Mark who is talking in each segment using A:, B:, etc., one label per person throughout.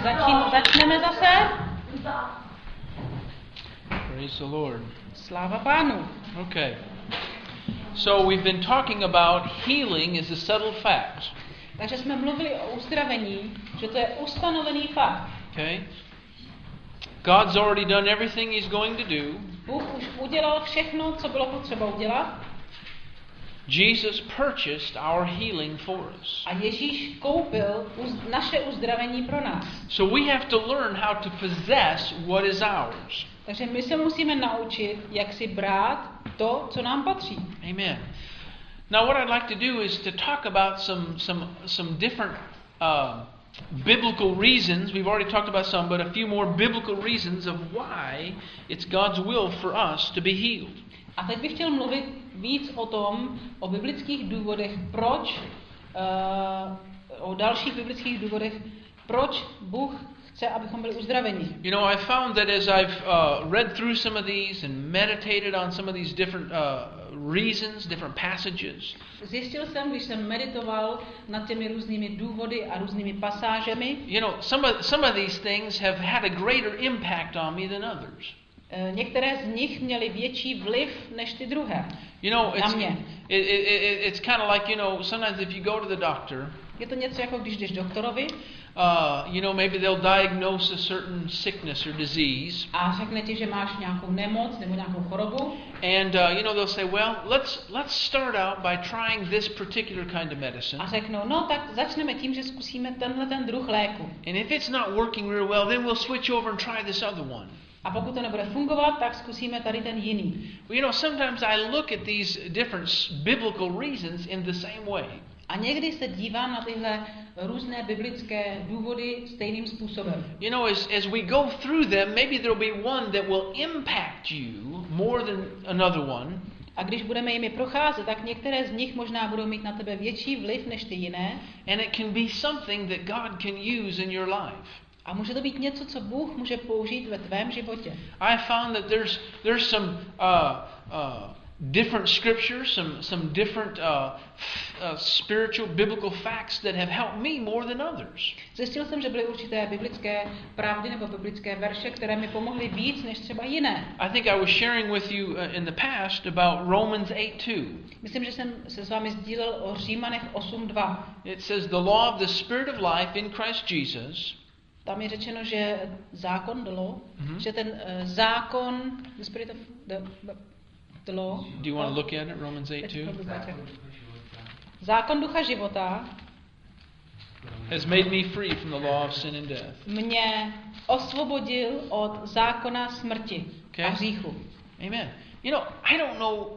A: začneme zase.
B: Praise the Lord.
A: Sláva Pánu.
B: Okay. So we've been talking about healing as a settled fact.
A: Takže jsme mluvili o uzdravení, že to je ustanovený fakt.
B: Okay. God's already done everything he's going to do.
A: Bůh už udělal všechno, co bylo potřeba udělat.
B: Jesus purchased our healing for us.
A: A Ježíš koupil naše uzdravení pro nás.
B: So we have to learn how to possess what is ours.
A: Takže my se musíme naučit, jak si brát to, co nám patří.
B: Amen. Now what I'd like to do is to talk about some different biblical reasons. We've already talked about some, but a few more biblical reasons of why it's God's will for us to be healed.
A: A teď bych chtěl mluvit víc o biblických důvodech, o dalších biblických důvodech, proč Bůh chce, abychom byli uzdraveni.
B: You know, I found that as I've read through some of these and meditated on some of these different reasons, different passages.
A: Zjistil jsem, když jsem meditoval nad těmi různými důvody a různými pasážemi.
B: You know, some of these things have had a greater impact on me than others.
A: Některé z nich měly větší vliv než ty druhé.
B: You know,
A: na mě.
B: It's kind of like, you know, sometimes if you go to the doctor.
A: Je to něco jako když jdeš doktorovi.
B: You know, maybe they'll diagnose a certain sickness or disease.
A: A řekne ti, že máš nějakou nemoc nebo nějakou chorobu.
B: And you know, they'll say, well, let's start out by trying this particular kind of medicine.
A: A řeknou, no tak začneme tím, že zkusíme ten druh léku.
B: And if it's not working real well, then we'll switch over and try this other one.
A: A pokud to nebude fungovat, tak zkusíme tady ten jiný.
B: Well, you know, sometimes I look at these different biblical reasons in the same way.
A: A někdy se dívám na tyhle různé biblické důvody stejným způsobem.
B: You know, as we go through them, maybe there'll be one that will impact you more than another one.
A: A když budeme jimi procházet, tak některé z nich možná budou mít na tebe větší vliv než ty jiné.
B: And it can be something that God can use in your life.
A: A může to být něco, co Bůh může použít ve tvém životě.
B: I found that there's some different scriptures, some different spiritual biblical facts that have helped me more than others.
A: Zjistil jsem, že byly určité biblické pravdy nebo biblické verše, které mi pomohly víc než třeba jiné.
B: I think I was sharing with you in the past about Romans 8:2.
A: Myslím, že jsem se s vámi sdílel o Římanech 8:2.
B: It says the law of the spirit of life in Christ Jesus.
A: Tam je řečeno, že zákon, the law, že ten zákon, the spirit of the law.
B: Do you want to look at it, Romans 8:2?
A: Zákon ducha života
B: has made me free from the law of sin and death.
A: Mě osvobodil od zákona smrti a hříchu.
B: Amen. You know, I don't know,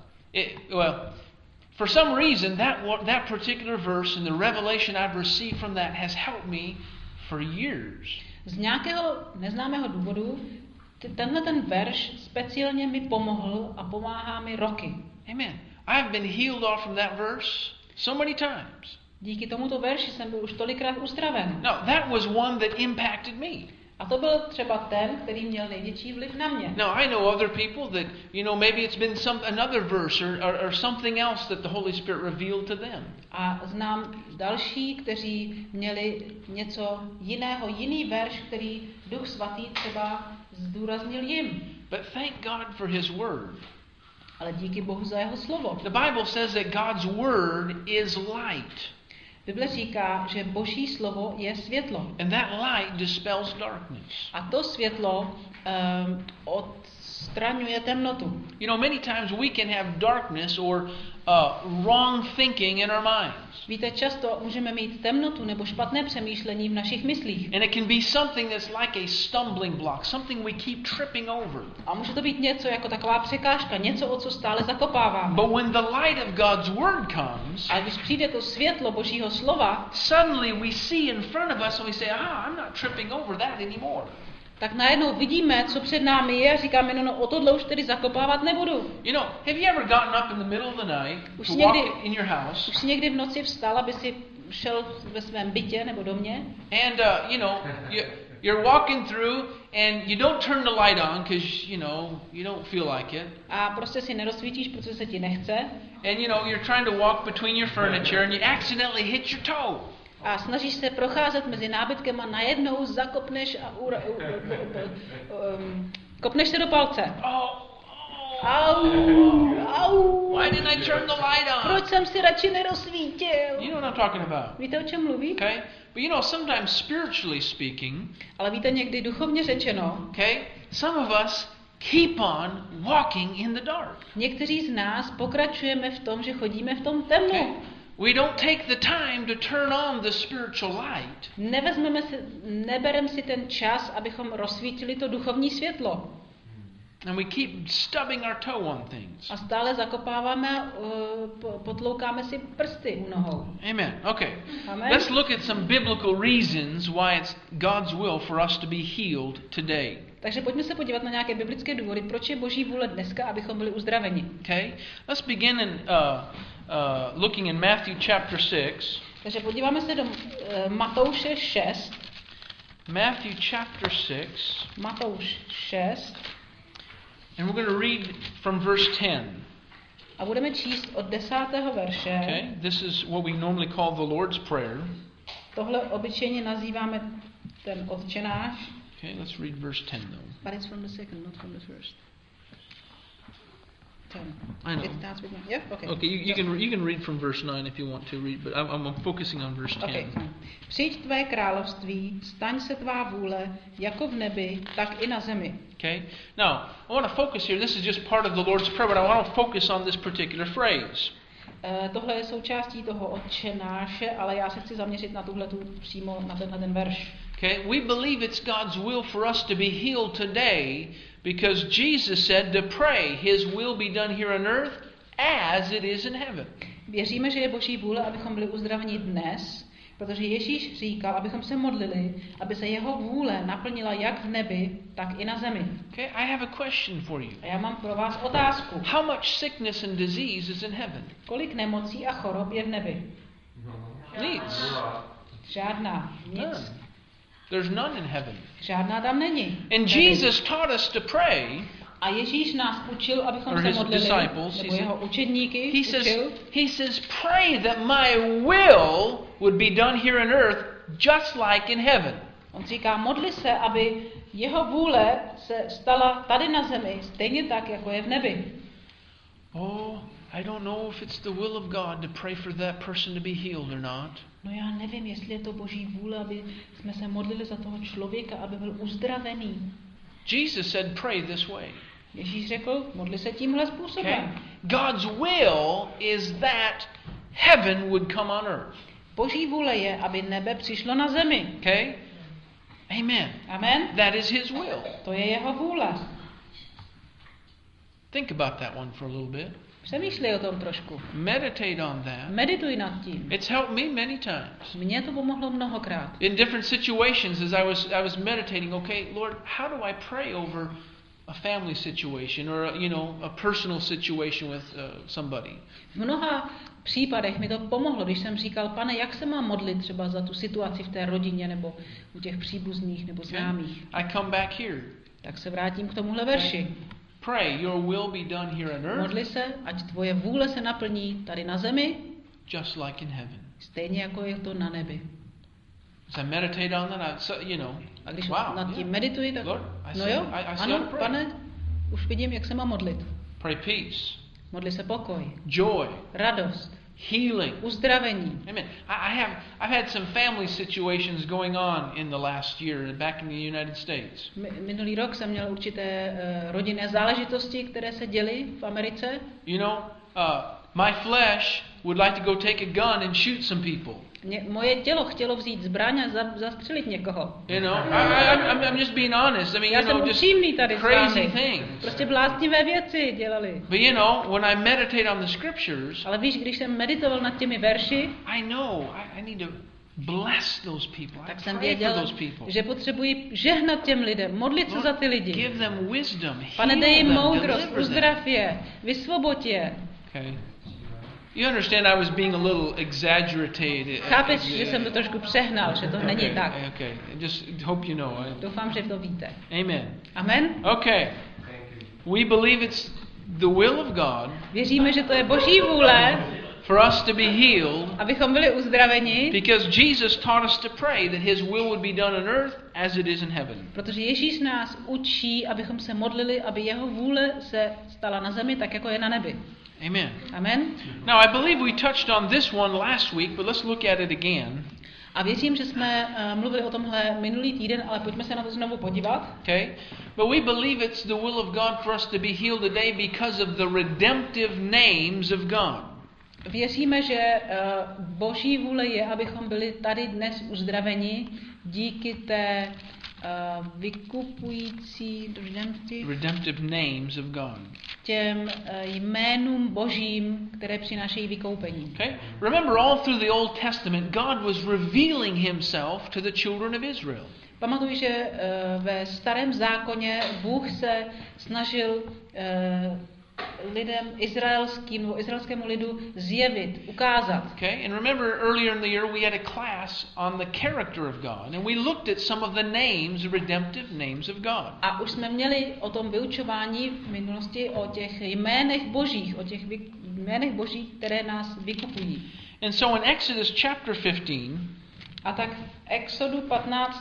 B: for some reason that particular verse and the revelation I've received from that has helped me for years.
A: Z nějakého neznámého důvodu ten verš speciálně mi pomohl a pomáhá mi roky.
B: Amen. I've been healed off from that verse so many times.
A: Díky tomuto verši jsem byl už tolikrát uzdraven.
B: No, that was one that impacted me.
A: A to byl třeba ten, který měl největší vliv na mě.
B: Now I know other people that, you know, maybe it's been another verse or something else that the Holy Spirit revealed to them.
A: A znám další, kteří měli něco jiného, jiný verš, který Duch Svatý třeba zdůraznil jim.
B: But thank God for His word.
A: Ale díky Bohu za jeho slovo.
B: The Bible says that God's word is light.
A: Bible říká, že Boží slovo je světlo.
B: And that light dispels darkness.
A: A to světlo odstraňuje temnotu.
B: You know, many times we can have darkness or wrong thinking in our minds.
A: Víte, často můžeme mít temnotu nebo špatné přemýšlení v našich myslích.
B: And it can be something that's like a stumbling block, something we keep tripping over.
A: A může to být něco jako taková překážka, něco, o co stále zakopáváme.
B: But when the light of God's word comes,
A: a když přijde to světlo Božího slova,
B: suddenly we see in front of us and we say, I'm not tripping over that anymore.
A: Tak najednou vidíme, co před námi je a říkáme, no o tohle už tedy zakopávat nebudu.
B: You know, have you ever gotten up in the middle of the night to walk in your house?
A: Už jsi někdy v noci vstal, aby si šel ve svém bytě nebo domě?
B: And you know, you're walking through and you don't turn the light on because you don't feel like it.
A: A prostě si nerozsvítíš, protože se ti nechce.
B: And you know, you're trying to walk between your furniture and you accidentally hit your toe.
A: a snažíš se procházet mezi nábytkem a najednou zakopneš a kopneš se do palce. Au.
B: Why didn't I turn the light on?
A: Proč jsem si radši nerozsvítil?
B: You know what I'm talking about.
A: Víte, o čem mluví?
B: Okay? But you know, sometimes spiritually speaking,
A: Ale víte, někdy duchovně řečeno,
B: okay, some of us keep on walking in the dark.
A: někteří z nás pokračujeme v tom, že chodíme v tom temnu.
B: Okay? We don't take the time to turn on the spiritual light.
A: Nebereme si ten čas, abychom rozsvítili to duchovní světlo.
B: And we keep stubbing our toe on things.
A: A stále zakopáváme, potloukáme si prsty u nohou.
B: Amen. Okay.
A: Amen.
B: Let's look at some biblical reasons why it's God's will for us to be healed today.
A: Takže pojďme se podívat na nějaké biblické důvody, proč je Boží vůle dneska, abychom byli uzdraveni.
B: Okay. Let's begin in looking in Matthew chapter 6.
A: Takže podíváme se do Matouše 6.
B: Matthew chapter 6.
A: Matouš 6.
B: And we're going to read from verse 10.
A: A budeme číst od 10. verše.
B: Okay? This is what we normally call the Lord's Prayer.
A: Tohle obyčejně nazýváme ten Otčenáš.
B: Okay, let's read verse 10 though.
A: But it's from the second, not from the first. 10.
B: I know.
A: It starts with 9. Yeah? Okay.
B: Okay, you can read from verse 9 if you want to read, but I'm focusing on verse 10.
A: Okay. Přijď tvé království, staň se tvá vůle, jako v nebi, tak i na zemi.
B: Okay? Now, I want to focus here. This is just part of the Lord's Prayer, but I want to focus on this particular phrase.
A: Tohle je součástí toho Otčenáše, ale já se chci zaměřit na tuhletu přímo na tenhle ten verš.
B: Okay? We believe it's God's will for us to be healed today because Jesus said to pray His will be done here on earth as it is in heaven.
A: Věříme, že je Boží vůle, abychom byli uzdraveni dnes, protože Ježíš říkal, abychom se modlili, aby se jeho vůle naplnila jak v nebi, tak i na zemi.
B: Okay, I have a question for you.
A: A já mám pro vás otázku.
B: How much sickness and disease is in heaven?
A: Kolik nemocí a chorob je v nebi?
B: Nic.
A: Žádná. Nic.
B: There's none in heaven.
A: Žádná tam není.
B: And Jesus taught us to pray.
A: A Ježíš nás učil, abychom se modlili, nebo jeho učedníky učil.
B: He says, pray that my will would be done here on earth just like in heaven.
A: On říká, modli se, aby jeho vůle se stala tady na zemi, stejně tak, jako je v nebi.
B: Oh, I don't know if it's the will of God to pray for that person to be healed or not.
A: No já nevím, jestli je to Boží vůle, aby jsme se modlili za toho člověka, aby byl uzdravený.
B: Jesus said, pray this way.
A: Ježíš řekl, modli se tímhle způsobem.
B: Okay? God's will is that heaven would come on earth.
A: Boží vůle je, aby nebe přišlo na zemi.
B: Okay? Amen.
A: Amen.
B: That is His will.
A: To je jeho vůle.
B: Think about that one for a little bit.
A: Přemýšlej o tom trošku.
B: Meditate on that.
A: Medituj nad tím.
B: It's helped me many times.
A: Mně to pomohlo mnohokrát.
B: In different situations as I was meditating, okay, Lord, how do I pray over a family situation or a personal situation with somebody?
A: V mnoha případech mi to pomohlo, když jsem říkal, Pane, jak se mám modlit třeba za tu situaci v té rodině nebo u těch příbuzných nebo známých.
B: I come back here.
A: Tak se vrátím k tomuhle verši.
B: Pray, your will be done here on earth.
A: Modli se, ať tvoje vůle se naplní tady na zemi,
B: just like in heaven.
A: Stejně jako je to na nebi.
B: As I meditate on that,
A: a když nad tím medituji, tak
B: Lord,
A: ano, Pane, už vidím, jak se mám modlit.
B: Pray peace.
A: Modli se pokoj.
B: Joy.
A: Radost.
B: Healing.
A: Uzdravení.
B: Amen. I've had some family situations going on in the last year back in the United States.
A: Minulý rok jsem měl určité rodinné záležitosti, které se děly v Americe.
B: My flesh would like to go take a gun and shoot some people.
A: Moje tělo chtělo vzít zbraň a zastřelit někoho.
B: I'm just being honest. I mean,
A: já jsem upřímný tady
B: crazy things.
A: Prostě bláznivé věci dělali.
B: But when I meditate on the scriptures,
A: ale víš, když jsem meditoval nad těmi verši,
B: I know I need to bless those people.
A: Tak jsem věděl, že potřebuji žehnat těm lidem, modlit se za ty lidi.
B: Give them wisdom,
A: Pane, dej jim moudrost, uzdrav je, vysvoboď je.
B: Okay. You understand I was being a little exaggerated.
A: Chápeš, že jsem to trošku přehnal, že to není tak.
B: Okay. Just hope you know.
A: Doufám, že to víte.
B: Amen.
A: Amen.
B: Okay. We believe it's the will of God.
A: Věříme, že to je Boží vůle
B: for us to be healed,
A: abychom byli uzdraveni,
B: because Jesus taught us to pray that His will would be done on earth as it is in heaven.
A: Protože Ježíš nás učí, abychom se modlili, aby jeho vůle se stala na zemi tak, jako je na nebi.
B: Amen.
A: Amen.
B: Now, I believe we touched on this one last week, but let's look at it again.
A: A věřím, že jsme mluvili o tomhle minulý týden, ale pojďme se na to znovu podívat.
B: Okay? But we believe it's the will of God for us to be healed today because of the redemptive names of God.
A: Věříme, že Boží vůle je, abychom byli tady dnes uzdraveni díky té vykupující
B: redemptive names of God.
A: Těm jménům Božím, které přinášejí vykoupení.
B: Okay? Remember, all through the Old Testament, God was revealing Himself to the children of Israel.
A: Pamatuj, že ve Starém zákoně Bůh se snažil lidem izraelskému lidu zjevit, ukázat.
B: Okay? And remember, earlier in the year we had a class on the character of God, and we looked at some of the names, redemptive names of God.
A: A už jsme měli o tom vyučování v minulosti o těch jménech Božích, jménech Božích, které nás vykupují.
B: And so in Exodus chapter 15,
A: a tak v Exodu 15.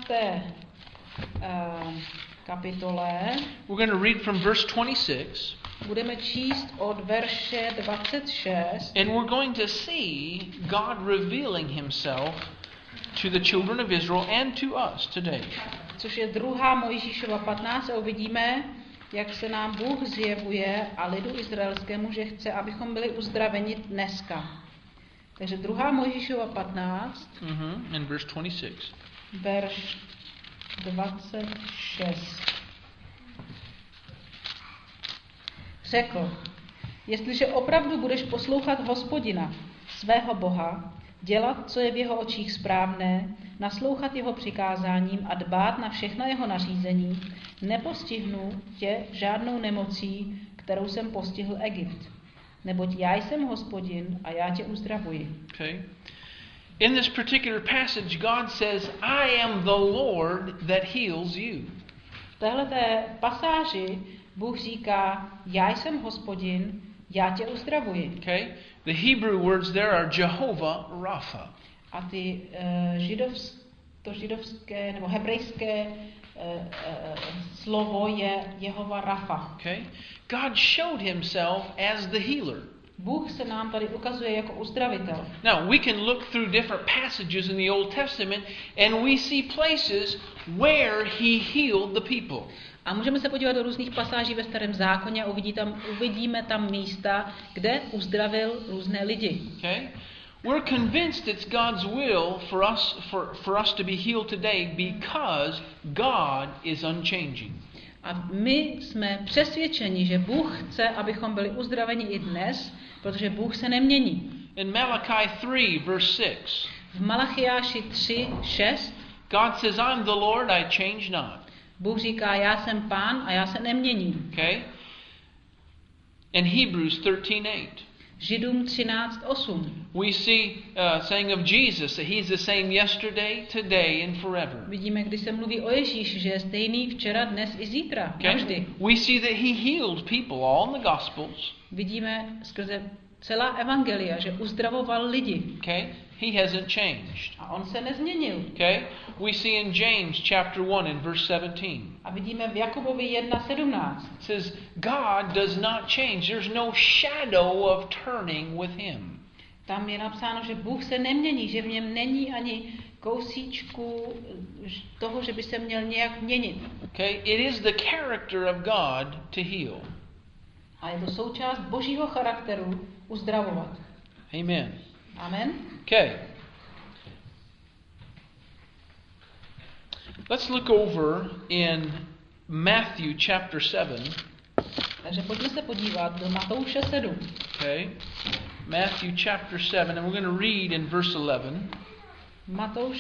A: Kapitole
B: we're going to read from verse 26.
A: Budeme číst od verše 26.
B: And we're going to see God revealing Himself to the children of Israel and to us today.
A: Což je 2. Mojžíšova 15 a uvidíme, jak se nám Bůh zjevuje a lidu izraelskému, že chce, abychom byli uzdraveni dneska. Takže 2. Mojžíšova 15.
B: And verse 26.
A: Verš 26. Řekl, jestliže opravdu budeš poslouchat Hospodina, svého Boha, dělat, co je v jeho očích správné, naslouchat jeho přikázáním a dbát na všechna jeho nařízení, nepostihnu tě žádnou nemocí, kterou jsem postihl Egypt. Neboť já jsem Hospodin a já tě uzdravuji.
B: Okay. In this particular passage, God says, I am the Lord that heals you.
A: V téhleté pasáži Bůh říká, já jsem Hospodin, já tě uzdravuji.
B: Okay? The Hebrew words there are Jehovah Rapha.
A: A ty židovské nebo hebrejské slovo je Jehova Rafa.
B: Okay? God showed Himself as the healer.
A: Bůh se nám tady ukazuje jako uzdravitel.
B: Now, we can look through different passages in the Old Testament and we see places where He healed the people.
A: A můžeme se podívat do různých pasáží ve Starém zákoně a uvidíme tam místa, kde uzdravil různé lidi.
B: Okay? We're convinced it's God's will for us to be healed today because God is unchanging.
A: A my jsme přesvědčeni, že Bůh chce, abychom byli uzdraveni i dnes, protože Bůh se nemění.
B: In Malachi 3 verse 6.
A: V Malachiáši 3:6
B: God says, I'm the Lord, I change not.
A: Bůh říká, já jsem Pán a já se neměním.
B: Okay? In Hebrews 13:8.
A: Židům 13:8.
B: We see saying of Jesus that He's the same yesterday, today and forever.
A: Vidíme, když se mluví o Ježíši, že je stejný včera, dnes i zítra, navždy.
B: We see that He healed people all in the Gospels.
A: Vidíme skrze celá evangelia, že uzdravoval lidi.
B: Okay? He hasn't changed.
A: A on se nezměnil.
B: Okay? We see in James chapter 1 and verse 17.
A: A vidíme v Jakubovi 1:17.
B: It says God does not change. There's no shadow of turning with Him.
A: Tam je napsáno, že Bůh se nemění, že v něm není ani kousíčku toho, že by se měl nějak měnit.
B: Okay? It is the character of God to heal.
A: A je to součást Božího charakteru uzdravovat.
B: Amen.
A: Amen.
B: Okay. Let's look over in Matthew chapter 7.
A: Takže pojďme se podívat do Matouše 7.
B: Okay. Matthew chapter 7 and we're going to read in verse 11.
A: Matouš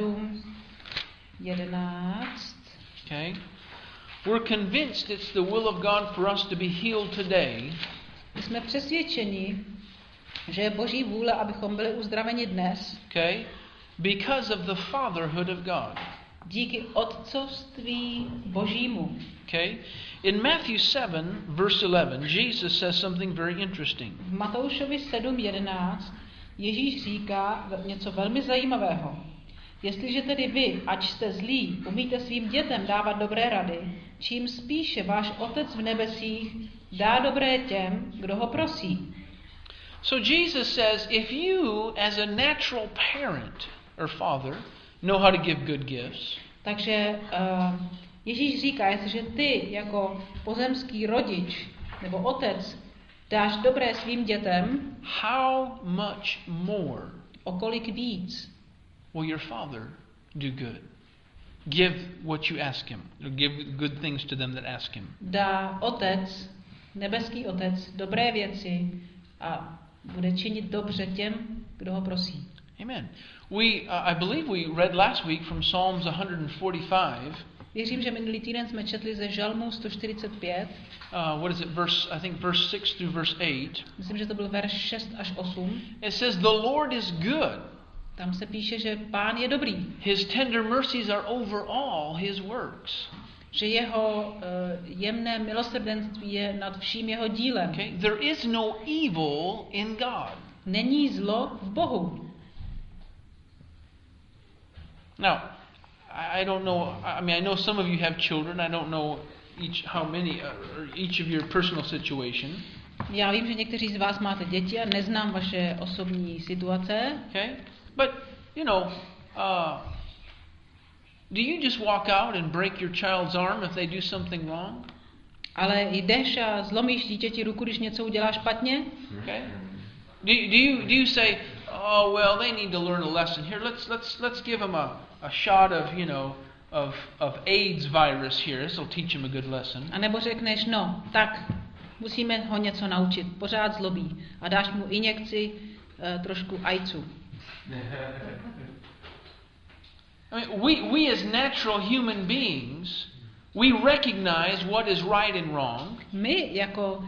A: 7:11.
B: Okay. We're convinced it's the will of God for us to be healed today.
A: Jsme přesvědčeni, že je Boží vůle, abychom byli uzdraveni dnes.
B: Okay? Because of the fatherhood of God.
A: díky otcovství Božímu.
B: Okay? In Matthew 7, verse 11, Jesus says something very interesting.
A: V Matoušovi 7:11 Ježíš říká něco velmi zajímavého. Jestliže tedy vy, ač jste zlí, umíte svým dětem dávat dobré rady, čím spíše váš Otec v nebesích dá dobré těm, kdo ho prosí.
B: So Jesus says, if you as a natural parent or father know how to give good gifts,
A: Takže Ježíš říká, jestliže ty jako pozemský rodič nebo otec dáš dobré svým dětem,
B: how much more
A: o kolik víc
B: will your Father do good? Give what you ask him. Or give good things to them that ask him.
A: dá otec, nebeský otec, dobré věci a bude činit dobře těm, kdo ho prosí.
B: Amen. I believe we read last week from Psalms 145.
A: Věřím, že minulý týden jsme četli ze Žalmu 145.
B: What is it? I think verse 6 through verse 8.
A: Myslím, že to byl verš 6 až 8.
B: It says, "The Lord is good.
A: Tam se píše, že Pán je dobrý.
B: His tender mercies are over all his works."
A: Že jeho jemné milosrdenství je nad vším jeho dílem.
B: Okay? There is no evil in God.
A: Není zlo v Bohu.
B: Now, I don't know. I mean, I know some of you have children. I don't know how many, or each of your personal situation.
A: Já vím, že někteří z vás máte děti a neznám vaše osobní situace.
B: Okay, but do you just walk out and break your child's arm if they do something wrong?
A: Ale jdeš a zlomíš dítěti ruku, když něco udělá špatně?
B: Okay. Do you say, oh well, they need to learn a lesson here. Let's give them a shot of AIDS virus here. This will teach them a good lesson.
A: A nebo řekneš, no, tak musíme ho něco naučit. Pořád zlobí. A dáš mu injekci trošku AIDSu.
B: I mean, we as natural human beings, we recognize what is right and wrong.
A: My jako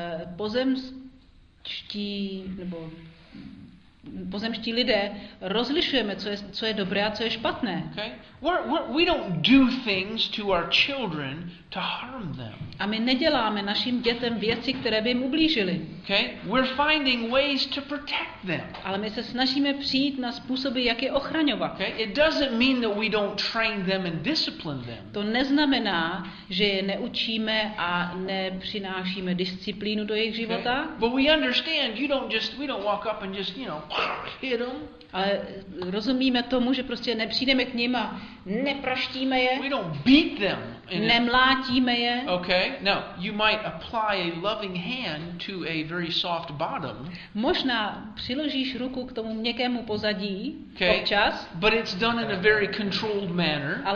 A: pozemští lidé rozlišujeme, co je dobré a co je špatné.
B: Okay? We don't do things to our children to harm them.
A: A my neděláme našim dětem věci, které by jim ublížily.
B: Okay? We're finding ways to protect them.
A: Ale my se snažíme přijít na způsoby, jak je ochraňovat.
B: Okay? It doesn't mean that we don't train them and discipline them.
A: To neznamená, že je neučíme a nepřinášíme disciplínu do jejich života.
B: Okay? But we understand we don't walk up and just, hit them.
A: Ale rozumíme tomu, že prostě nepřijdeme k nim a nepraštíme je.
B: We don't beat them.
A: Nemlátíme je.
B: Okay? Now, you might apply a loving hand to a very soft bottom.
A: Možná přiložíš ruku k tomu měkkému pozadí občas.
B: But it's done in a very controlled manner.
A: Ale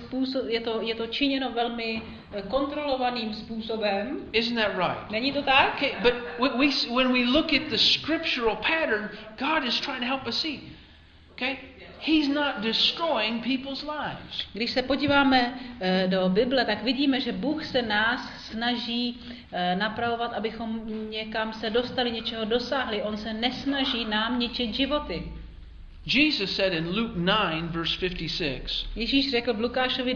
A: je to činěno velmi kontrolovaným způsobem.
B: Isn't that right?
A: Není to tak?
B: Okay, but when we look at the scriptural pattern, God is trying to help us see. Okay? He's not destroying people's lives.
A: Když se podíváme do Bible, tak vidíme, že Bůh se nás snaží napravovat, abychom někam se dostali, něčeho dosáhli. On se nesnaží nám ničit životy.
B: Jesus said in Luke 9 verse 56.
A: Ježíš řekl v Lukášovi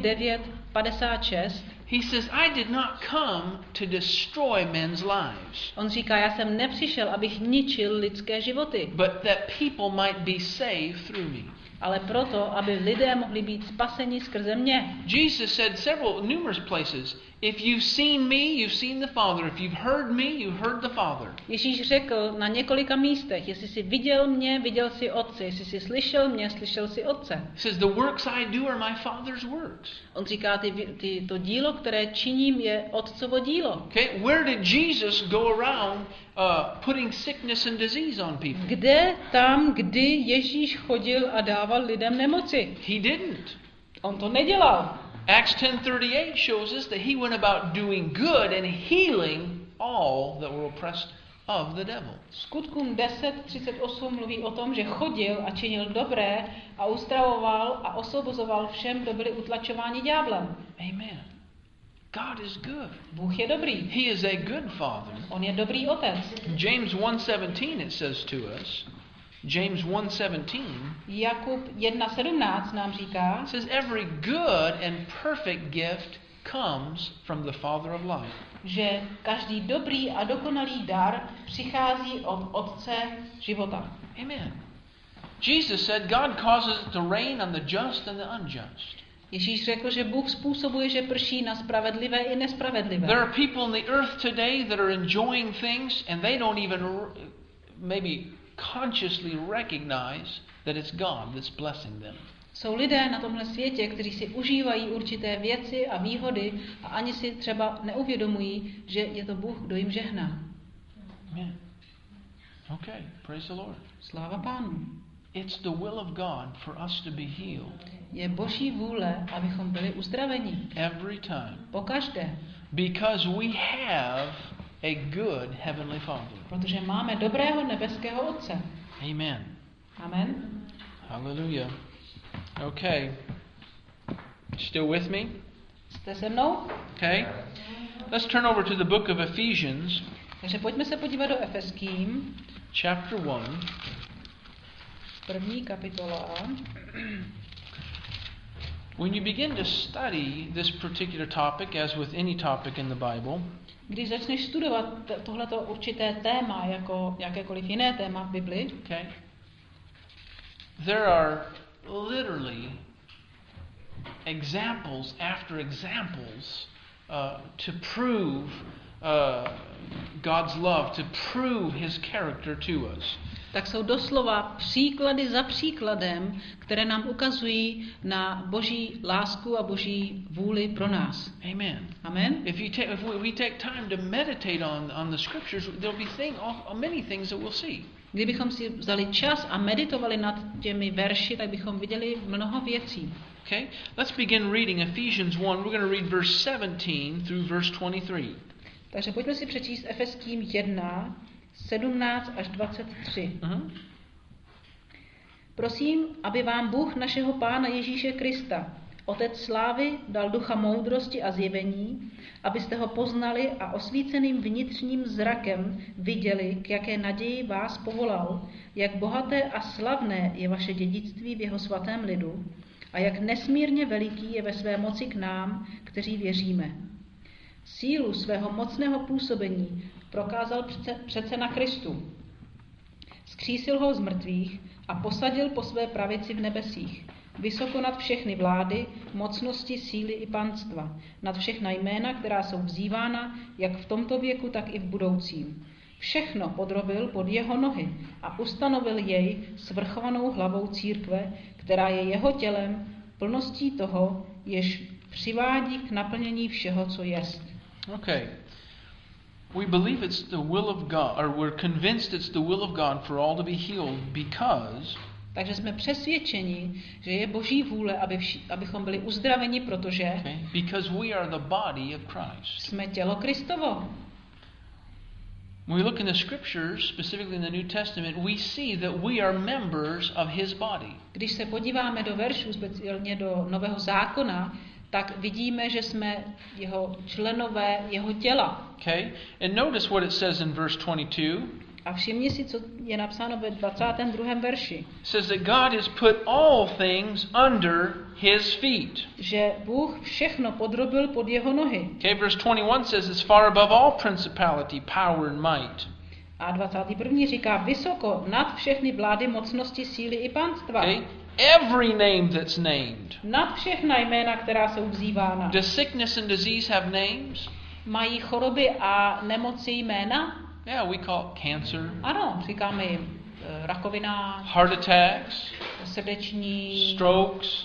A: 9:56.
B: He says, I did not come to destroy men's lives.
A: On říká, já jsem nepřišel, abych ničil lidské životy.
B: But that people might be saved through me.
A: Ale proto, aby lidé mohli být spaseni skrze mě.
B: Jesus said numerous places, if you've seen me, you've seen the Father. If you've heard me, you've heard the Father.
A: Ježíš řekl na několika místech, jestli jsi viděl mě, viděl jsi Otce, jestli jsi slyšel mě, slyšel jsi Otce.
B: He says the works I do are my Father's works.
A: On říká, to dílo, které činím, je Otcovo dílo.
B: Okay, where did Jesus go around putting sickness and disease on people?
A: Kde tam, kdy Ježíš chodil a dával lidem nemoci?
B: He didn't.
A: On to nedělal.
B: Acts 10:38 shows us that he went about doing good and healing all that were oppressed of the devil.
A: Skutkům 10:38 mluví o tom, že chodil a činil dobré a uzdravoval a osvobozoval všem, kdo byli utlačováni ďáblem.
B: Amen. God is good.
A: Bůh je dobrý.
B: He is a good father.
A: On je dobrý otec.
B: James 1:17 it says to us. James 1:17
A: Jakub 1:17 nám říká,
B: says every good and perfect gift comes from the Father of light.
A: že každý dobrý a dokonalý dar přichází od Otce života.
B: Amen. Jesus said God causes it to rain on the just and the unjust.
A: Ježíš řekl, že Bůh způsobuje, že prší na spravedlivé i nespravedlivé.
B: There are people in the earth today that are enjoying things and they don't even maybe consciously recognize that it's God that's blessing them.
A: Jsou lidé na tomhle světě, kteří si užívají určité věci a výhody a ani si třeba neuvědomují, že je to Bůh, kdo jim žehná.
B: Amen. Okay, praise the Lord.
A: Sláva Pánu.
B: It's the will of God for us to be healed.
A: Je Boží vůle, abychom byli uzdraveni.
B: Every time.
A: Pokaždé.
B: Because we have a good heavenly Father.
A: Protože máme dobrého nebeského Otce.
B: Amen.
A: Amen.
B: Hallelujah. Okay. Still with me?
A: Jste se mnou?
B: Okay. Let's turn over to the book of Ephesians.
A: Takže pojďme se podívat do Efeským.
B: Chapter 1.
A: První kapitola.
B: When you begin to study this particular topic, as with any topic in the Bible,
A: Když začneš studovat tohleto určité téma, jako jakékoliv jiné téma v Bibli,
B: okay, there are literally examples after examples to prove God's love, to prove His character to us.
A: tak jsou doslova příklady za příkladem, které nám ukazují na Boží lásku a Boží vůli pro nás.
B: Amen.
A: Amen.
B: If we take time to meditate on the scriptures, there'll be many things that we'll see.
A: Kdybychom si vzali čas a meditovali nad těmi verši, tak bychom viděli mnoho věcí.
B: Okay, let's begin reading Ephesians 1. We're going to read verse 17 through verse 23.
A: Takže pojďme si přečíst Efeským 1, 17 až 23. Prosím, aby vám Bůh našeho Pána Ježíše Krista, Otec slávy, dal ducha moudrosti a zjevení, abyste ho poznali a osvíceným vnitřním zrakem viděli, k jaké naději vás povolal, jak bohaté a slavné je vaše dědictví v jeho svatém lidu a jak nesmírně veliký je ve své moci k nám, kteří věříme. Sílu svého mocného působení prokázal přece na Kristu. Zkřísil ho z mrtvých a posadil po své pravici v nebesích, vysoko nad všechny vlády, mocnosti, síly i panstva, nad všechna jména, která jsou vzývána, jak v tomto věku, tak i v budoucím. Všechno podrobil pod jeho nohy a ustanovil jej svrchovanou hlavou církve, která je jeho tělem, plností toho, jež přivádí k naplnění všeho, co jest.
B: Okay. We believe it's the will of God, or we're convinced it's the will of God for all to be healed because
A: Takže jsme přesvědčeni, že je Boží vůle, abychom byli uzdraveni, protože
B: because we are the body of Christ.
A: jsme tělo Kristovo.
B: When we look in the scriptures, specifically in the New Testament, we see that we are members of His body.
A: Když se podíváme do veršů, speciálně do Nového zákona, tak vidíme, že jsme jeho členové jeho těla.
B: Okay? And notice what it says in verse 22.
A: A všimni si, co je napsáno ve 22. verši.
B: It says that God has put all things under His feet.
A: Že Bůh všechno podrobil pod jeho nohy.
B: Okay, verse 21 says it's far above all principality, power and might.
A: A 21. říká vysoko nad všechny vlády, mocnosti, síly i panstva.
B: Okay? Every name that's named.
A: Nad všechna jména, která jsou vzývána.
B: Does sickness and disease have names?
A: Mají choroby a nemoci jména?
B: Yeah, we call it cancer.
A: Ano, říkáme jim rakovina,
B: Heart attacks,
A: srdeční,
B: strokes,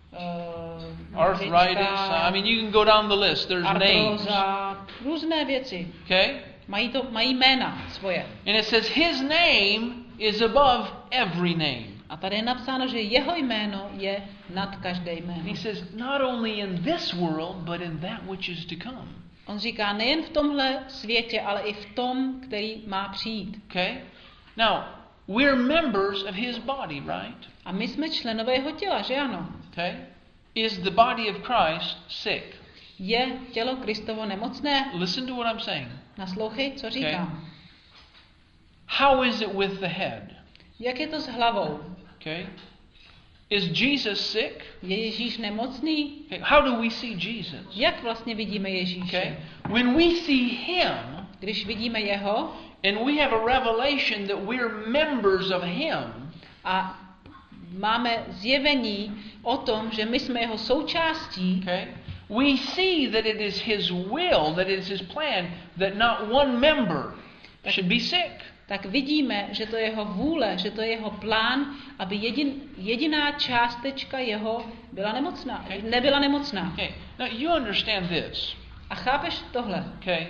B: arthritis. I mean, you can go down the list. There's names.
A: Různé věci.
B: Okay?
A: Mají jména svoje.
B: And it says His name is above every name.
A: A tady je napsáno, že jeho jméno je nad každé jméno.
B: And he says, not only in this world, but in that which is to come.
A: On říká nejen v tomhle světě, ale i v tom, který má přijít.
B: Okay? Now, we're members of His body, right?
A: A my jsme členové jeho těla, že ano?
B: Okay? Is the body of Christ sick?
A: Je tělo Kristovo nemocné?
B: Listen to what I'm saying.
A: Naslouchej, co říkám.
B: How is it with the head?
A: Jak je to s hlavou?
B: Okay? Is Jesus sick?
A: Je Ježíš nemocný?
B: Okay. How do we see Jesus?
A: Jak vlastně vidíme Ježíše?
B: Okay? When we see him,
A: Když vidíme jeho
B: and we have a revelation that we're members of him,
A: a máme zjevení o tom, že my jsme jeho součástí,
B: okay? We see that it is his will, that it is his plan, that not one member should be sick.
A: tak vidíme, že to je jeho vůle, že to je jeho plán, aby jediná částečka jeho byla nemocná, nebyla nemocná.
B: Okay. Now you understand this.
A: A chápeš tohle?
B: Okay.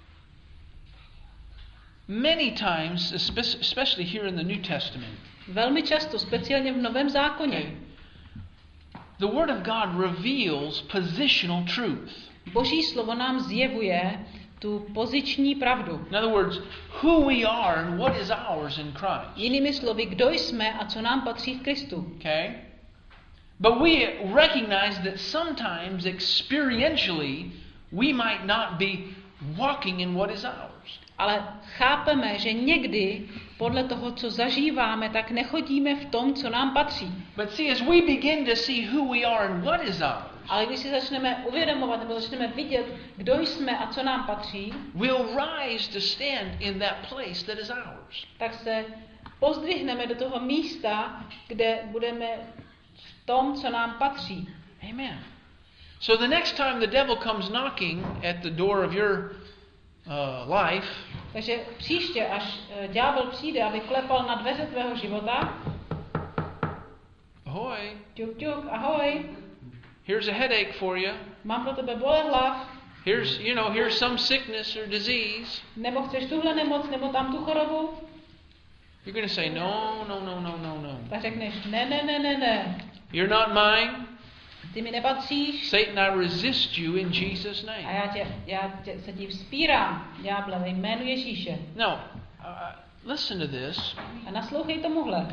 B: Many times, especially here in the New Testament,
A: Velmi často, speciálně v Novém zákoně,
B: okay, the Word of God reveals positional truth.
A: Boží slovo nám zjevuje tu poziční pravdu.
B: In other words, who we are and what is ours in Christ.
A: Jinými slovy, kdo jsme a co nám patří v Kristu.
B: Okay? But we recognize that sometimes experientially we might not be walking in what is ours.
A: Ale chápeme, že někdy podle toho, co zažíváme, tak nechodíme v tom, co nám patří.
B: But see, as we begin to see who we are and what is ours,
A: Ale když si začneme uvědomovat nebo začneme vidět, kdo jsme a co nám patří,
B: we'll rise to stand in that place that is ours.
A: tak se pozdvihneme do toho místa, kde budeme v tom, co nám patří.
B: Amen. So the next time the devil comes knocking at the door of your life,
A: Takže příště, až ďábel přijde, aby klepal na dveře tvého života,
B: ahoy,
A: ťuk, ťuk, ahoj,
B: here's a headache for you.
A: mám pro tebe bolehlav,
B: Here's some sickness or disease.
A: nebo chceš tuhle nemoc, nebo tam tu chorobu,
B: You're going to say, no.
A: tak řekneš, ne,
B: You're not mine.
A: ty mi nepatříš
B: Satan, I resist you in Jesus'
A: a
B: name.
A: já se ti vzpírám, ďáble, ve jménu Ježíše.
B: No, listen to this.
A: A naslouchej tomuhle.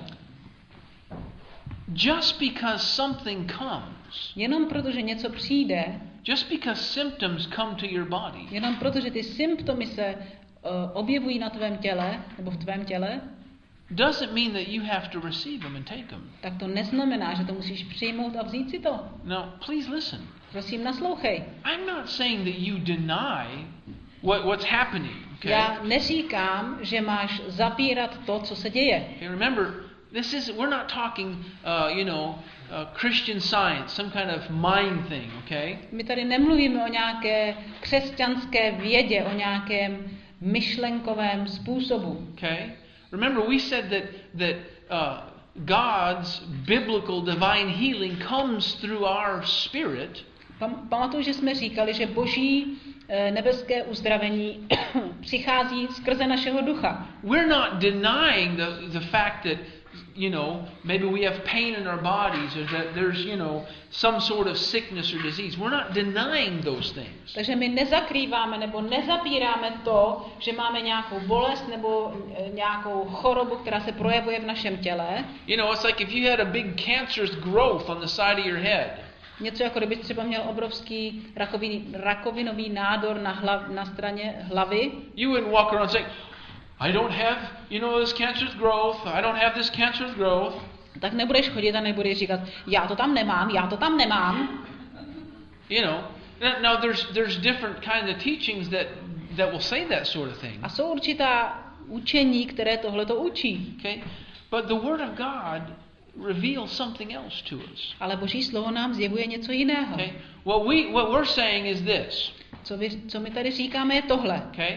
B: Just because something comes,
A: Jenom protože něco přijde,
B: just because symptoms come to your body,
A: jenom protože ty symptomy se objevují na tvém těle, nebo v tvém těle,
B: doesn't mean that you have to receive them and take them.
A: tak to neznamená, že to musíš přijmout a vzít si to.
B: Now, please listen.
A: Prosím, naslouchej.
B: I'm not saying that you deny what's happening. Okay?
A: Já neříkám, že máš zapírat to, co se děje.
B: Okay, remember, we're not talking, Christian science, some kind of mind thing, okay?
A: My tady nemluvíme o nějaké křesťanské vědě, o nějakém myšlenkovém způsobu.
B: Okay? Remember, we said that God's biblical divine healing comes through our spirit.
A: Pamatuju, že jsme říkali, že Boží nebeské uzdravení přichází skrze našeho ducha.
B: We're not denying the fact that, maybe we have pain in our bodies or that there's, some sort of sickness or disease. We're not denying those things.
A: Takže my nezakrýváme nebo nezapíráme to, že máme nějakou bolest nebo nějakou chorobu, která se projevuje v našem těle.
B: It's like if you had a big cancerous growth on the side of your head.
A: Něco jako kdyby třeba měl obrovský rakovinový nádor na straně hlavy.
B: You wouldn't walk around saying, I don't have, this cancerous growth. I don't have this cancerous growth.
A: Tak nebudeš chodit a nebudeš říkat, já to tam nemám.
B: Now there's different kinds of teachings that will say that sort of thing.
A: A jsou určitá učení, které tohleto učí.
B: Okay? But the Word of God reveals something else to us.
A: Ale Boží slovo nám zjevuje něco jiného.
B: Okay? What we're saying is this.
A: Co my tady říkáme je tohle.
B: Okay?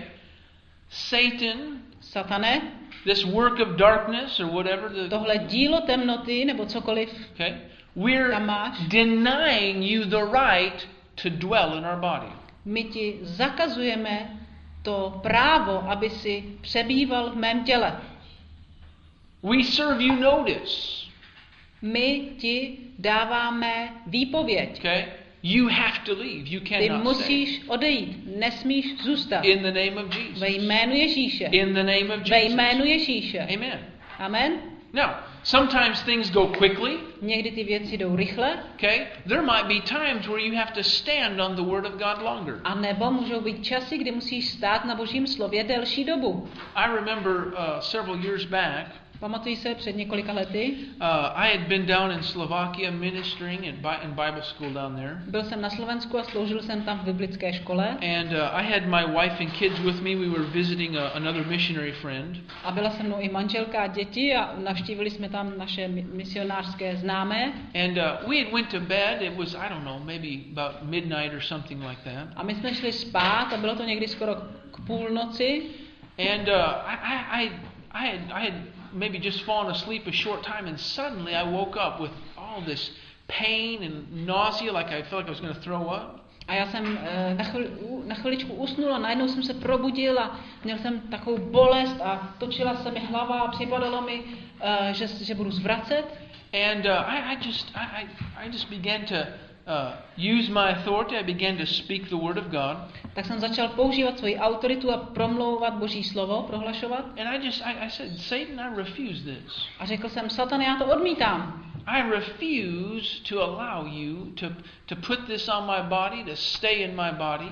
A: Satane,
B: this work of darkness or whatever
A: tohle dílo temnoty nebo cokoliv.
B: Okay? We're denying you the right to dwell in our body.
A: My ti zakazujeme to právo, aby si přebýval v mém těle.
B: We serve you notice.
A: My ti dáváme výpověď.
B: Okay? You have to leave. You cannot
A: Ty musíš odejít, nesmíš zůstat.
B: In the name of Jesus.
A: Ve jménu Ježíše.
B: In the name of Jesus.
A: Ve jménu Ježíše.
B: Amen.
A: Amen.
B: Now, sometimes things go quickly.
A: Někdy ty věci jdou rychle.
B: Okay? There might be times where you have to stand on the word of God longer.
A: A nebo můžou být časy, kdy musíš stát na Božím slově delší dobu.
B: I remember several years back.
A: Pamatuji se před několika lety.
B: I had been down in Slovakia ministering in Bible school down there.
A: Byl jsem na Slovensku a sloužil jsem tam v biblické škole.
B: And I had my wife and kids with me. We were visiting another missionary friend.
A: A byla se mnou i manželka a děti a navštívili jsme tam naše misionářské známé.
B: And we had went to bed. It was, I don't know, maybe about midnight or something like that.
A: A my jsme šli spát a bylo to někdy skoro k půlnoci.
B: And I had maybe just fallen asleep a short time, and suddenly I woke up with all this pain and nausea, like I felt like I was going to throw up.
A: A já jsem na chviličku usnul a najednou jsem se probudil a měl jsem takovou bolest a točila se mi hlava a připadalo mi, že budu zvracet.
B: And I just began to use my authority. I began to speak the word of God.
A: Tak jsem začal používat svoji autoritu a promlouvat Boží slovo, prohlašovat.
B: And I said, Satan, I refuse this.
A: A řekl jsem, Satane, já to odmítám.
B: I refuse to allow you to put this on my body, to stay in my body.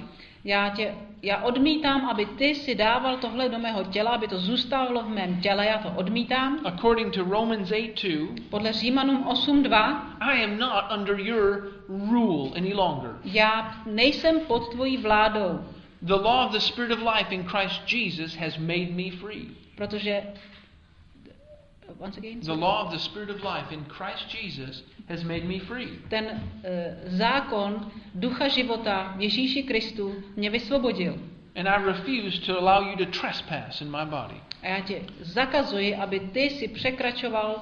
B: Já odmítám, aby ty si dával tohle do mého těla, aby to zůstalo v mém těle, já to odmítám. According to Romans 8:2,
A: podle Římanům 8:2,
B: I am not under your rule any longer.
A: Já nejsem pod tvojí vládou.
B: The law of the Spirit of life in Christ Jesus has made me free.
A: Protože once again,
B: the law of the Spirit of life in Christ Jesus has made me free.
A: Ten zákon ducha života v Ježíši Kristu mě vysvobodil.
B: And I refuse to allow you to trespass in my body.
A: A já ti zakazuji, aby ty si překračoval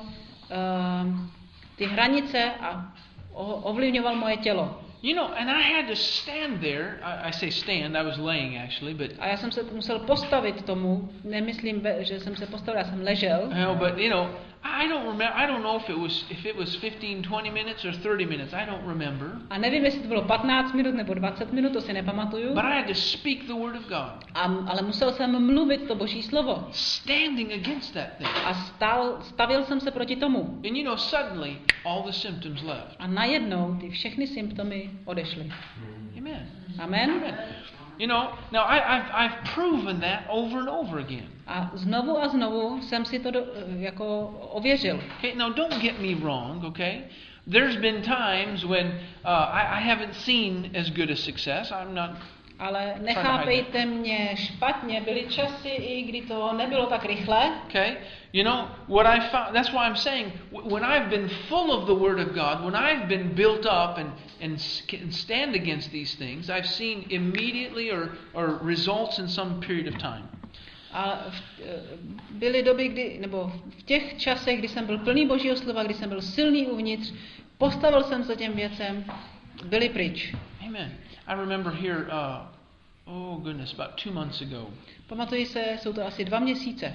A: ty hranice a ovlivňoval moje tělo.
B: You know, and I had to stand there. I say stand, I was laying actually, but
A: a já jsem se musel postavit tomu, nemyslím, že jsem se postavil, já jsem ležel.
B: But you know, I don't remember. I don't know if it was 15, 20 minutes or 30 minutes. I don't remember.
A: A nevím, jestli to bylo 15 minut nebo 20 minut, to si nepamatuju.
B: But I had to speak the word of God.
A: Ale musel jsem mluvit to Boží slovo.
B: Standing against that thing.
A: A stavil jsem se proti tomu.
B: And you know, suddenly all the symptoms left.
A: A najednou ty všechny symptomy odešly.
B: Amen.
A: Amen.
B: Amen. You know, now I've proven that over and over again.
A: A znovu jsem si to jako ověřil.
B: Okay, now don't get me wrong, okay? There's been times when I haven't seen as good a success. I'm not.
A: Ale nechápejte mě špatně, byly časy, i kdy to nebylo tak rychle.
B: Okay, you know what I found. That's why I'm saying when I've been full of the Word of God, when I've been built up and stand against these things, I've seen immediately or results in some period of time.
A: A byly doby, nebo v těch časech, kdy jsem byl plný Božího slova, kdy jsem byl silný uvnitř, postavil jsem se těm věcem, byly pryč.
B: Amen. I remember here, oh goodness, about 2 months ago.
A: Pamatuji se, jsou to asi 2 měsíce.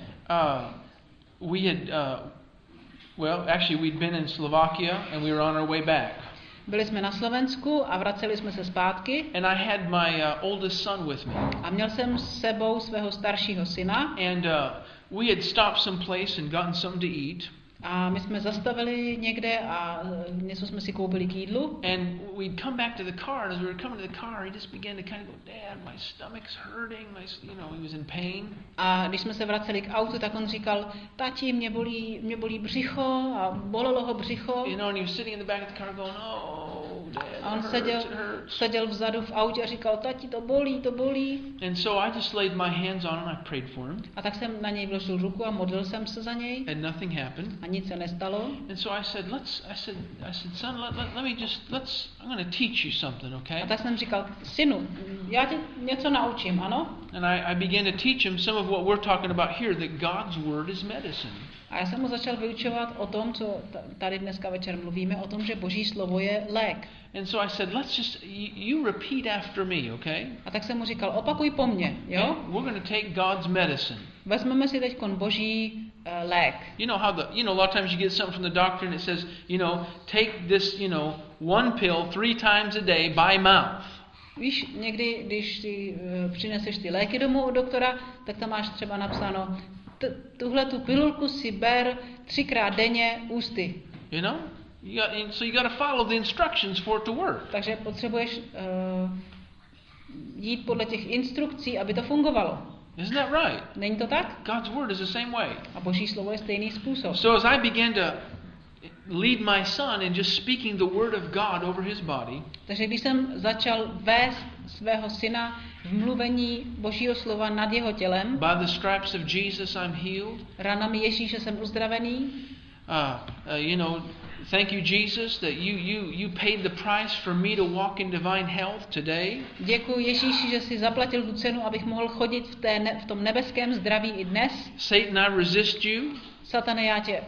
B: We had, well, actually we'd been in Slovakia and we were on our way back.
A: Byli jsme na Slovensku a vraceli jsme se zpátky.
B: And I had my oldest son with me.
A: A měl jsem s sebou svého staršího syna.
B: And we had stopped someplace and gotten something to eat.
A: A my jsme zastavili někde a něco jsme si koupili k jídlu.
B: And we'd come back to the car, and as we were coming to the car, he just began to kind of go, "Dad, my stomach's hurting." He was in pain. A
A: když jsme se vraceli k autu, tak on říkal, tati, mě bolí břicho a bolelo ho břicho.
B: You know, and he was sitting in the back of the car going, "Oh, Dad,
A: a on
B: it
A: seděl vzadu v autě a říkal, tati, to bolí.
B: And so I just laid my hands on him, I prayed for him.
A: A tak jsem na něj vložil ruku a modlil jsem se za něj.
B: And nothing happened.
A: A nic se nestalo.
B: And so I said, son, I'm going to teach you something, okay?
A: A tak jsem říkal, synu, já tě něco naučím, ano?
B: And I began to teach him some of what we're talking about here, that God's word is medicine.
A: A já jsem mu začal vyučovat o tom, co tady dneska večer mluvíme, o tom, že Boží slovo je lék.
B: And so I said, you repeat after me, okay?
A: A tak jsem mu říkal, opakuj po mně, jo?
B: Okay? We're going to take God's medicine.
A: Vezmeme si teďkon Boží lék.
B: You know how a lot of times you get something from the doctor and it says, take this, 1 pill 3 times a day by mouth.
A: Víš, někdy, když si přineseš ty léky domů od doktora, tak tam máš třeba napsáno, tuhle tu pilulku si ber 3krát denně ústy.
B: You know? So you got to follow the instructions for it to work.
A: Takže potřebuješ jít podle těch instrukcí, aby to fungovalo.
B: Isn't that right?
A: Není to tak?
B: God's word is the same way.
A: A Boží slovo je stejný způsob.
B: So as I began to lead my son in just speaking the word of God over his body,
A: Takže když jsem začal vést svého syna v mluvení Božího slova nad jeho tělem,
B: by the stripes of Jesus I'm healed.
A: ranami Ježíše jsem uzdravený.
B: Thank you, Jesus, that you paid the price for me to walk in divine health today.
A: Děkuji Ježíši, že jsi zaplatil tu cenu, abych mohl chodit v tom nebeském zdraví i dnes.
B: Satan, I resist you.
A: Satane, já tě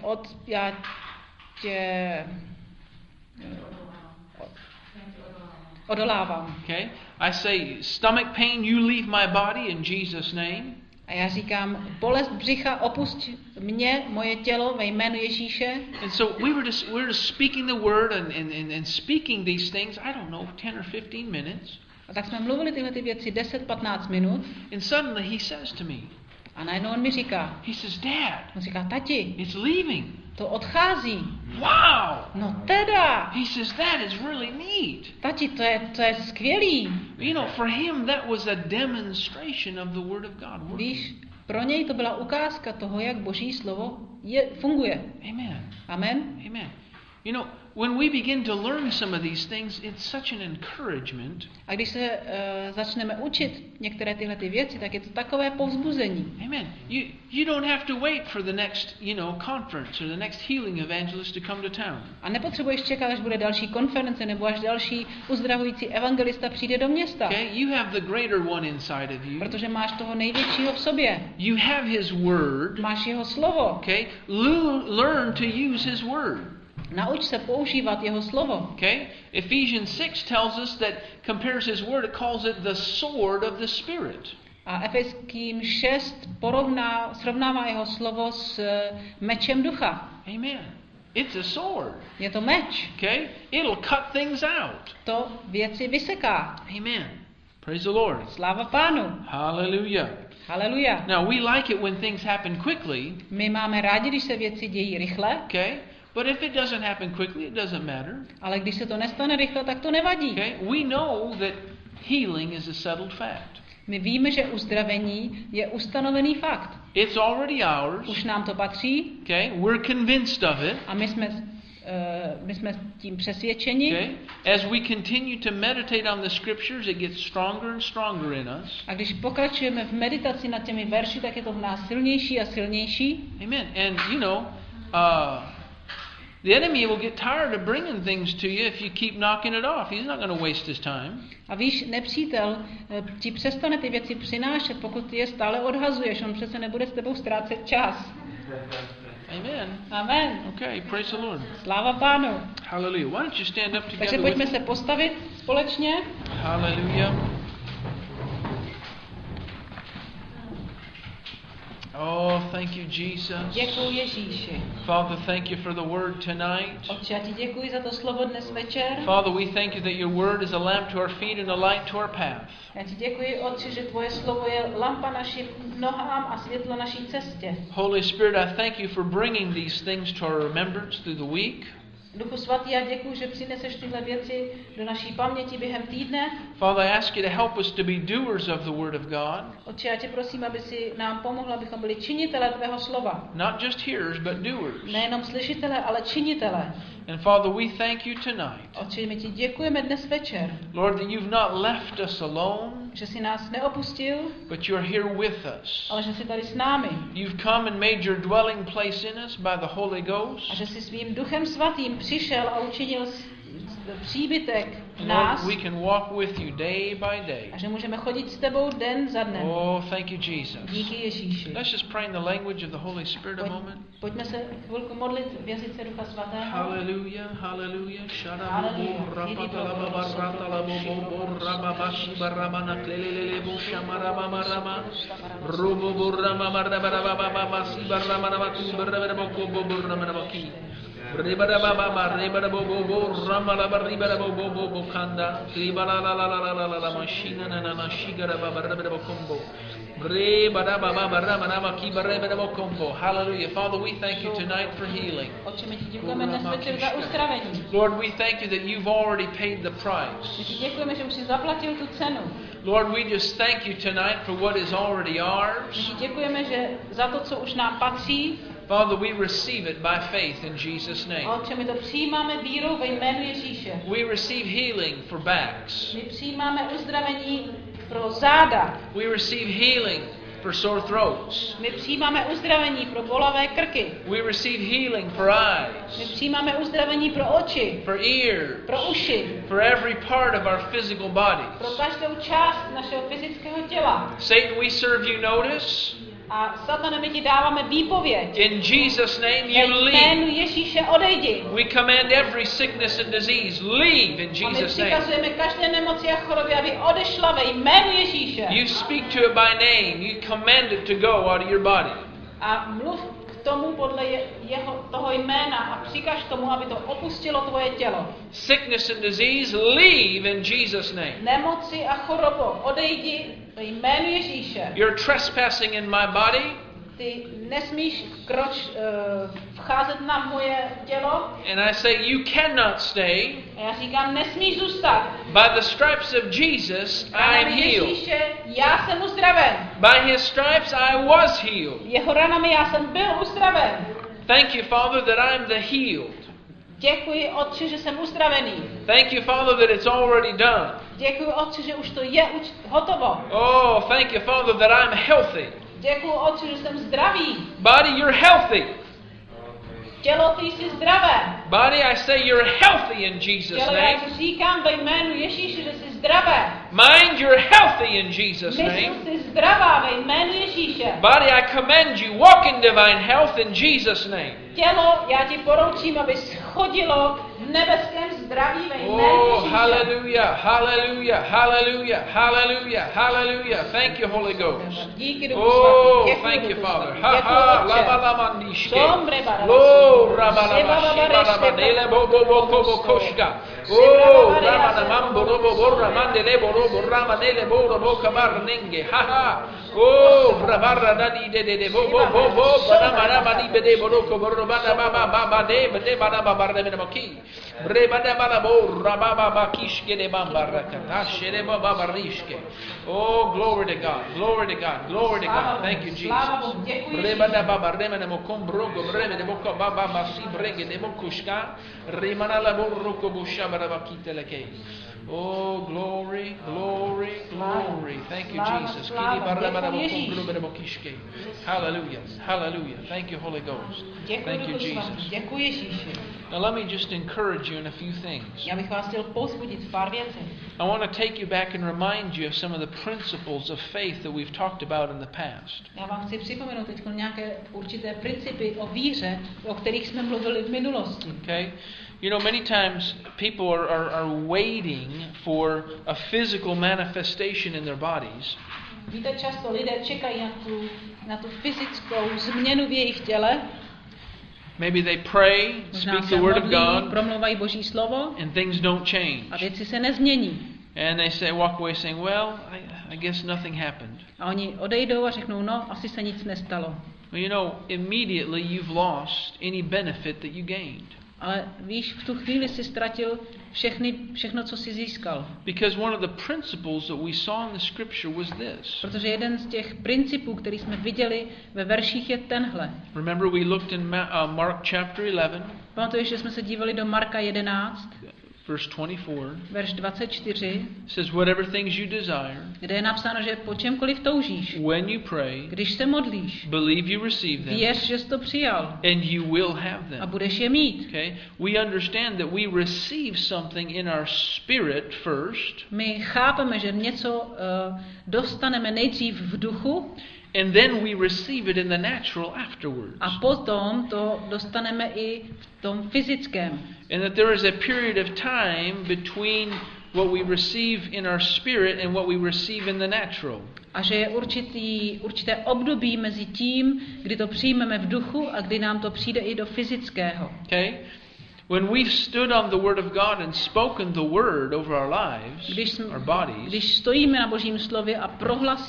A: odolávám.
B: Okay? I say, stomach pain, you leave my body in Jesus' name.
A: A já říkám, bolest břicha, opusť mě, moje tělo ve jménu Ježíše.
B: And so we were just speaking the word and speaking these things, I don't know, 10 or 15 minutes.
A: A tak jsme mluvili tyhle ty věci 10-15 minut.
B: And suddenly he says to me,
A: a najednou on mi říká,
B: he says, Dad,
A: on říká, tati,
B: it's leaving.
A: To odchází.
B: Wow!
A: No teda.
B: He says, that is really neat.
A: Tati, to je skvělý.
B: You know, for him that was a demonstration of the word of God.
A: Víš, pro něj to byla ukázka toho, jak Boží slovo funguje.
B: Amen.
A: Amen.
B: Amen. You know, when we begin to learn some of these things, it's such an encouragement.
A: A když se začneme učit některé tyhle ty věci, tak je to takové povzbuzení.
B: Amen. You don't have to wait for the next, conference or the next healing evangelist to come to town.
A: A nepotřebuješ čekat, až bude další konference nebo až další uzdravující evangelista přijde do města.
B: Okay? You have the greater one inside of you.
A: Protože máš toho největšího v sobě.
B: You have his word.
A: Máš jeho slovo.
B: Okay? Learn to use his word.
A: Nauč se používat jeho slovo.
B: Okay? Ephesians 6 tells us that compares his word, it calls it the sword of the Spirit.
A: A Efeským 6 srovnává jeho slovo s mečem ducha.
B: Amen. It's a sword.
A: Je to meč.
B: Okay? It'll cut things out.
A: To věci vyseká.
B: Amen. Praise the Lord.
A: Sláva Pánu.
B: Hallelujah.
A: Hallelujah.
B: Now we like it when things happen quickly.
A: My máme rádi, když se věci dějí rychle.
B: Okay? But if it doesn't happen quickly, it doesn't matter.
A: Ale když se to nestane rychle, tak to nevadí.
B: Okay? We know that healing is a settled fact.
A: My víme, že uzdravení je ustanovený fakt.
B: It's already ours.
A: Už nám to patří.
B: Okay? We're convinced of it.
A: A my jsme tím přesvědčeni.
B: Okay? As we continue to meditate on the scriptures, it gets stronger and stronger in us.
A: A když pokračujeme v meditaci nad těmi verši, tak je to v nás silnější a silnější.
B: Amen. And the enemy will get tired of bringing things to you if you keep knocking it off. He's not going to waste his time.
A: A víš, nepřítel ti přestane ty věci přinášet, pokud ty je stále odhazuješ. On přece nebude s tebou ztrácet čas.
B: Amen.
A: Amen.
B: Okay, praise the Lord.
A: Sláva Pánu.
B: Hallelujah. Why don't you stand up together?
A: Takže pojďme se postavit společně.
B: Hallelujah. Oh, thank you, Jesus.
A: Děkuji Ježíši.
B: Father, thank you for the word tonight.
A: Otče, já ti děkuji za to slovo dnes večer.
B: Father, we thank you that your word is a lamp to our feet and a light to our path.
A: Já ti děkuji, Otče, že tvoje slovo je lampa našim nohám a světlo naší cestě.
B: Holy Spirit, I thank you for bringing these things to our remembrance through the week.
A: Duchu svatý, já děkuji, že přineseš tyhle věci do naší paměti během týdne.
B: Father, I ask you to help us to be doers of the word of God.
A: Otče, já tě prosím, aby si nám pomohl, abychom byli činitelé tvého slova.
B: Not just hearers, but doers.
A: Nejenom slyšitelé, ale činitelé.
B: And Father, we thank you tonight.
A: Otče, my ti děkujeme dnes večer.
B: Lord, that you've not left us alone,
A: že jsi nás neopustil,
B: but you're here with us.
A: ale že jsi tady s námi.
B: You've come and made your dwelling place in us by the Holy Ghost.
A: A že jsi svým Duchem Svatým přišel a učinil příbytek v
B: Lord,
A: nás.
B: we can walk with you day by day.
A: A že můžeme chodit s tebou den za dnem.
B: Oh, thank you, Jesus.
A: Díky Ježíši.
B: Let's just pray in the language of the Holy Spirit a moment.
A: Pojďme se chvilku modlit v jazyce Ducha Svatého.
B: Hallelujah, hallelujah. Sharabu rapatala baratala bobo rababashi baramana klelelele bo shamarama marama. Rubo burama marama basi baramana batu baramana boko bobo ramana baki. Hallelujah. Father, we thank you tonight for healing.
A: Otče, my ti děkujeme dnes večer za uzdravení.
B: Lord, we thank you that you've already paid the price.
A: My ti děkujeme, že už jsi zaplatil tu cenu.
B: Lord, we just thank you tonight for what is already
A: My
B: ours.
A: ti děkujeme, že za to, co už nám patří.
B: Father, we receive it by faith in Jesus' name.
A: Otče, my to přijímáme vírou ve jménu Ježíše.
B: We receive healing for backs.
A: My přijímáme uzdravení pro záda.
B: We receive healing for sore throats.
A: My přijímáme uzdravení pro bolavé krky.
B: We receive healing for
A: My
B: eyes,
A: přijímáme uzdravení pro oči,
B: for ears,
A: pro uši,
B: for every part of our physical
A: pro
B: bodies.
A: každou část našeho fyzického těla.
B: Satan, we serve you notice.
A: A Satane, my ti dáváme výpověď.
B: In Jesus' name,
A: Ve
B: you leave.
A: jménu Ježíše odejdi.
B: We command every sickness and disease, leave in
A: A my
B: Jesus' name.
A: přikazujeme každé nemoci a chorobě, aby odešla ve jménu Ježíše.
B: You speak to it by name. You command it to go out of your body.
A: A mluv k tomu podle toho jména a přikaž tomu, aby to opustilo tvoje tělo.
B: Sickness and disease, leave in Jesus' name.
A: Nemoci a chorobo, odejdi ve jménu Ježíše.
B: You're trespassing in my body.
A: Ty nesmíš vcházet na moje tělo.
B: And I say, you cannot stay.
A: A já říkám, nesmíš zůstat.
B: By the stripes of Jesus, I am healed.
A: Ježíše, já jsem uzdraven.
B: By his stripes, I was healed.
A: Jeho ranami já jsem byl uzdraven.
B: Thank you, Father, that I'm the healed.
A: Děkuji, Otče, že jsem uzdravený.
B: Thank you, Father, that it's already done.
A: Děkuji, Otče, že už to je hotovo.
B: Oh, thank you, Father, that I'm healthy.
A: Děkuji, Otče, že jsem zdravý.
B: Body, you're healthy.
A: Tělo, ty jsi zdravé.
B: Body, I say you're healthy in Jesus'
A: Tělo, já
B: name.
A: ti říkám ve jménu Ježíše, že jsi zdravé.
B: Mind, you're healthy in Jesus'
A: Mysl,
B: name.
A: jsi zdravá ve jménu Ježíše.
B: Body, I commend you. Walk in divine health in Jesus' name.
A: Tělo, já ti poroučím, aby schodilo v nebeském zdraví ve jménu
B: Oh,
A: Ježíše.
B: hallelujah, hallelujah, hallelujah, hallelujah, hallelujah. Thank you, Holy Ghost.
A: Díky Duchu
B: Oh,
A: Svatý.
B: thank you,
A: Duchu
B: Father.
A: Svatý.
B: Ha
A: Děkuji,
B: ha,
A: Otče.
B: lama lama nishke.
A: Sombre barabasi.
B: Oh, rama lama
A: Seba
B: shiba
A: babare,
B: lama
A: seba
B: nele bo bo bo kobo koshka.
A: Seba
B: Oh,
A: babare,
B: rama
A: seba
B: na mambo robo bo ramande le bo robo rama nele bo robo kamar ninge. Ha ha. Oh, rabarra da di de bo bo bo bo rama rama di bede bo roko bo roba da ba ba ba ba de bede ba da ba ba de mo ki. Bre ba da ba la bo raba ba ba kishke de bamba rakata shere ba ba ba rishke. Oh, glory to God. Glory to God. Glory to God. Thank you, Jesus. Rebada baba remene mo kombrogo remene mo baba masi brege de mo kushka remana la boroko busha baraba kiteleke. Oh, glory, glory, glory. Thank you, Jesus. Kili barabara mo kombrogo mo kishke. Hallelujah. Hallelujah. Thank you, Holy Ghost. Thank you, Jesus.
A: Děkuji Ježíši.
B: Now let me just encourage you in a few things.
A: Já bych vás chtěl povzbudit v pár věcí.
B: I want to take you back and remind you of some of the principles of faith that we've talked about in the past.
A: Já vám chci připomenout teď nějaké určité principy o víře, o kterých jsme mluvili v minulosti.
B: Okay? You know, many times people are waiting for a physical manifestation in their bodies.
A: Víte, často lidé čekají na tu fyzickou změnu v jejich těle.
B: Maybe they pray, speak the word of God,
A: promluvají Boží slovo
B: and things don't
A: a
B: change.
A: věci se nezmění.
B: And they walk away saying, well, I guess nothing happened.
A: A oni odejdou a řeknou, no, asi se nic nestalo.
B: Well, you know, immediately you've lost any benefit that you gained.
A: Ale víš, v tu chvíli si ztratil všechno, co si získal.
B: Because one of the principles that we saw in the scripture was this.
A: Protože jeden z těch principů, který jsme viděli ve verších, je tenhle.
B: Remember we looked in Mark chapter 11,
A: Pamatuješ, že jsme se dívali do Marka 11,
B: verse 24.
A: verš 24,
B: It says, whatever things you desire,
A: kde je napsáno, že po čemkoliv toužíš,
B: when you pray,
A: když se modlíš,
B: believe you receive them,
A: věř, že jsi to přijal
B: and you will have
A: a
B: them.
A: budeš je mít.
B: Okay? We understand that we receive something in our spirit first,
A: My chápeme, že něco dostaneme nejdřív v duchu
B: and then we receive it in the natural afterwards.
A: a potom to dostaneme i v tom fyzickém.
B: And that there is a period of time between what we receive in our spirit and what we receive in the natural.
A: A že je určité období mezi tím, kdy to přijmeme v duchu a kdy nám to přijde i do fyzického.
B: Okay? When we've stood on the Word of God and spoken the Word over our lives, our bodies,
A: když stojíme na Božím slově a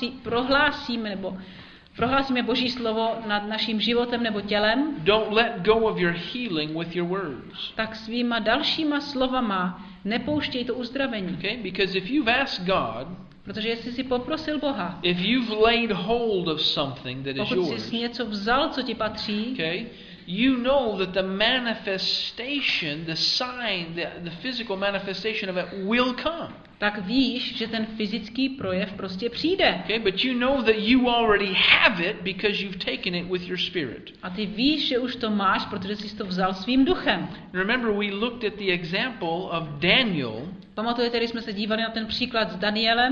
A: prohlásíme Boží slovo nad naším životem nebo tělem,
B: don't let go of your healing with your words.
A: Tak svýma dalšíma slovama nepouštěj to uzdravení.
B: Okay? Because if you've asked God,
A: protože jestli si poprosil Boha,
B: if you've laid hold of something that is
A: pokud
B: yours,
A: jsi něco vzal, co ti patří,
B: okay, you know that the manifestation, the sign, the physical manifestation of it will come.
A: Tak víš, že ten fyzický projev prostě přijde.
B: Okay, but you know that you already have it because you've taken it with your spirit.
A: A ty víš, že už to máš, protože jsi to vzal svým duchem.
B: Remember, we looked at the example of Daniel.
A: Pamatujete, když jsme se dívali na ten příklad s Danielem?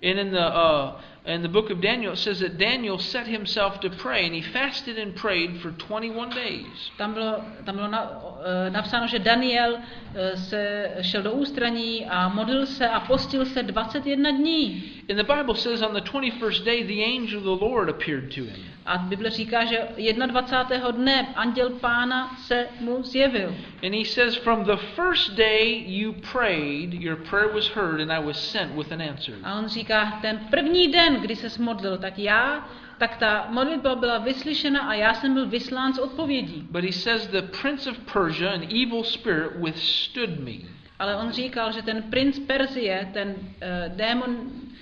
B: In the book of Daniel, it says that Daniel set himself to pray, and he fasted and prayed for 21 days.
A: Tam bylo napsáno, že Daniel se šel do ústraní a modlil se a postil se 21 dní.
B: And the Bible says on the 21st day the angel of the Lord appeared to him.
A: A Bible říká, že 21. dne anděl Pána se mu zjevil.
B: And he says, from the first day you prayed, your prayer was heard, and I was sent with an answer.
A: A on říká, ten první den, kdy ses modlil, tak ta modlitba byla vyslyšena a já jsem byl vyslán s odpovědí.
B: But he says the prince of Persia, an evil spirit, withstood me.
A: Ale on říkal, že ten princ Perzie, ten démon,